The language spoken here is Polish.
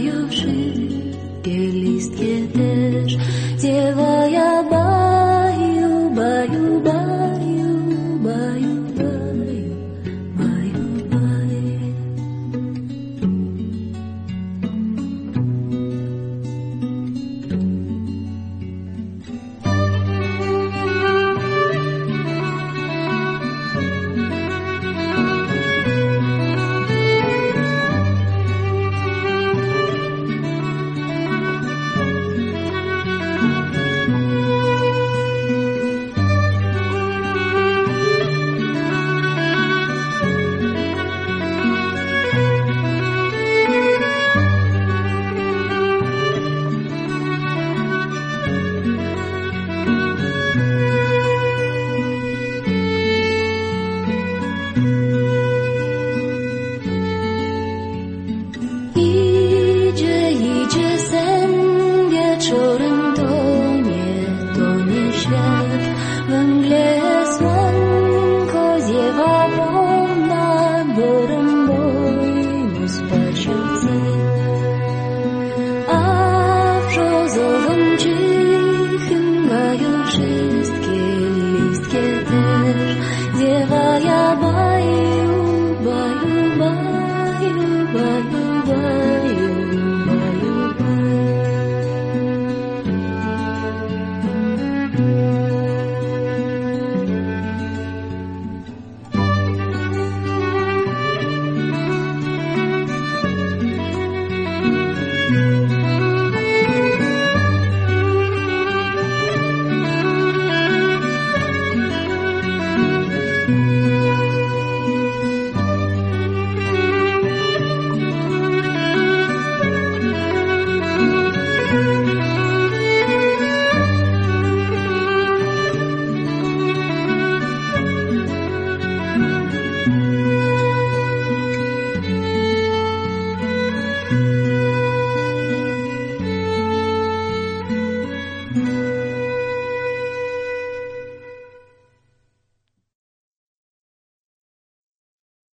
mają wszystkie listkie też. Dziewa ja baju, baju, baju, baju, baju, baju, baju. Idzie sen, wieczorem tonie świat. We mgle słonko ziewa nad borem bojmu spać się chce. A w brzozowym cichym gaju wszystkie listkie też. Ziewa ja baju, baju, baju, baju, baju.